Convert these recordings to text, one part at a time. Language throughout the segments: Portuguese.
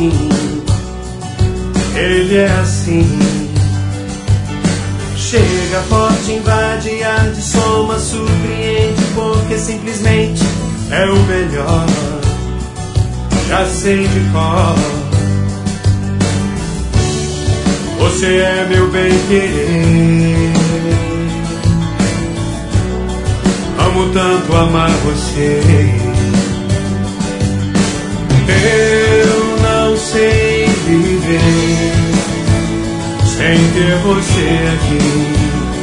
fim. Ele é assim. Chega forte, invade, arde, soma, surpreende, porque simplesmente é o melhor. Já sei de cor. Você é meu bem-querer. Amo tanto amar você. Eu não sei viver sem ter você aqui.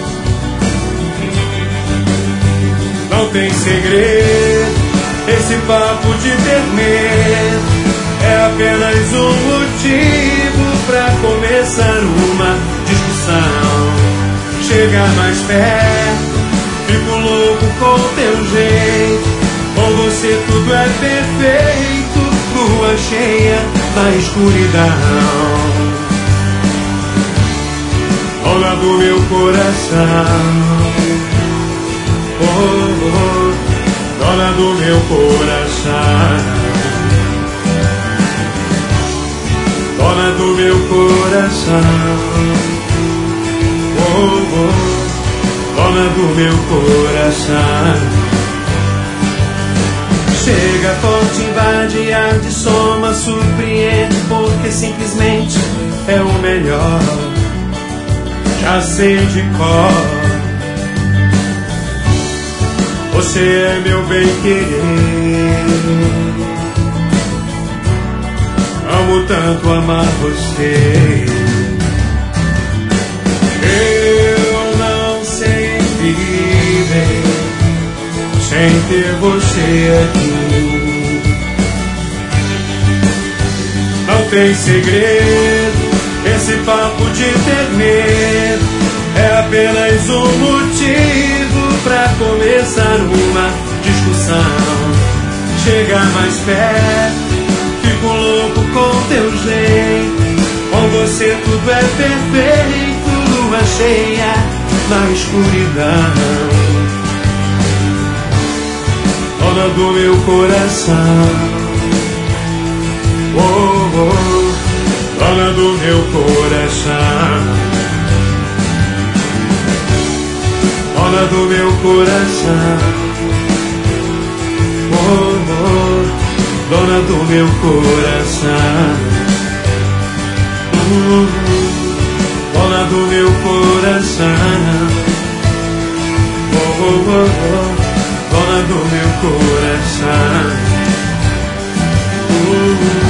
Não tem segredo, esse papo de ter medo é apenas um motivo pra começar uma discussão. Chegar mais perto, fico louco com teu jeito. Com você tudo é perfeito, lua cheia na escuridão. Dona do meu coração, oh, oh, dona do meu coração, dona do meu coração, oh, oh, dona do meu coração. Chega forte, invade, arde, soma, surpreende, porque simplesmente é o melhor. Já sei de cor. Você é meu bem-querer. Amo tanto amar você. Eu não sei viver sem ter você aqui. Não tem segredo, esse papo de ter medo é apenas um motivo pra começar uma discussão. Chegar mais perto, fico louco com teu jeito. Com você tudo é perfeito, lua cheia na escuridão. Dona do meu coração, oh, oh, dona do meu coração, dona do meu coração, oh, oh, dona do meu coração, dona do meu coração, oh, oh, oh, dona do meu coração.